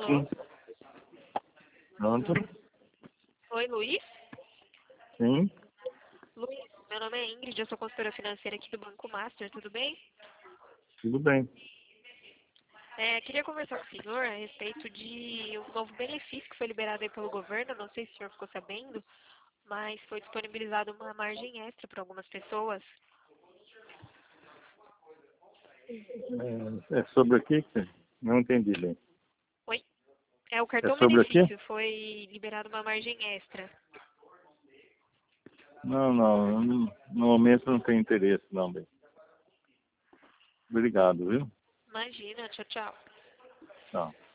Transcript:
Alô? Pronto? Oi, Luiz? Sim, Luiz, meu nome é Ingrid, eu sou consultora financeira aqui do Banco Master, tudo bem? tudo bem. Queria conversar com o senhor a respeito de um novo benefício que foi liberado aí pelo governo, não sei se o senhor ficou sabendo, mas foi disponibilizado uma margem extra para algumas pessoas. É sobre o que? Não entendi bem. Oi? O É cartão sobre o quê? benefício foi liberado uma margem extra. Não, no momento não tem interesse, não, bem. Obrigado, viu? Imagina, tchau, tchau. Tchau.